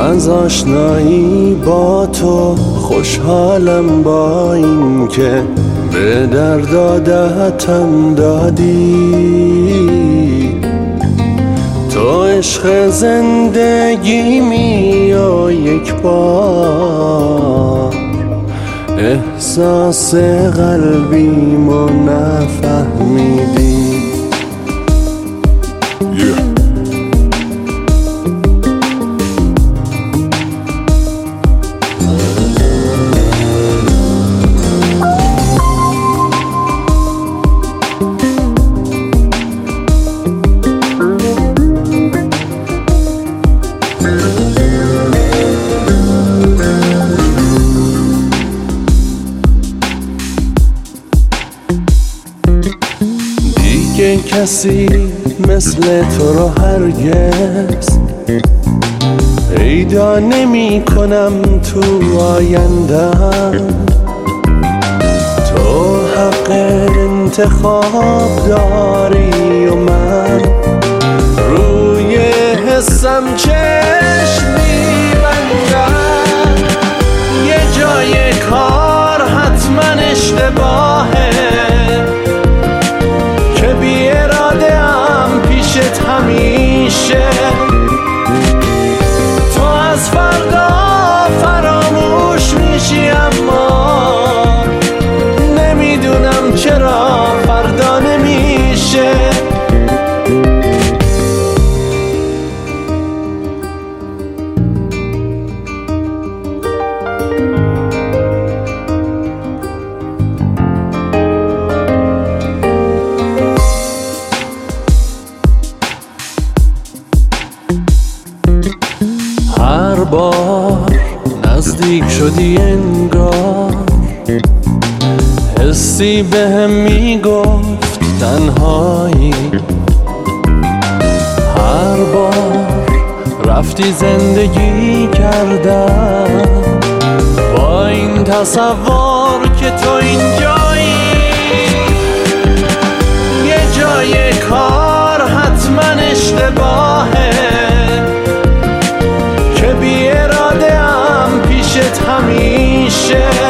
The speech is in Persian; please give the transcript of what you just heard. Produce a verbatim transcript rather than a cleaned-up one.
از آشنایی با تو خوشحالم، با این که به درد عادتم دادی. تو عشق زندگیمی و یک بار احساس قلبیمو نفهمیدی. دیگه کسی مثل تو رو هرگز پیدا نمی کنم تو آیندم. تو حق انتخاب داری و من روی حسم چشم می‌بندم. یه جای کار حتما اشتباهه که بی اراده ام پیشت همیشه. تو از فردا فراموش میشی اما نمیدونم چرا فردا نمیشه. هر بار نزدیک شدی انگار حسی بهم میگفت تنهایی. هر بار رفتی زندگی کردم با این تصور که تو اینجایی. یه جای کار حتما اشتباهه که بی اراده ام پیشت همیشه.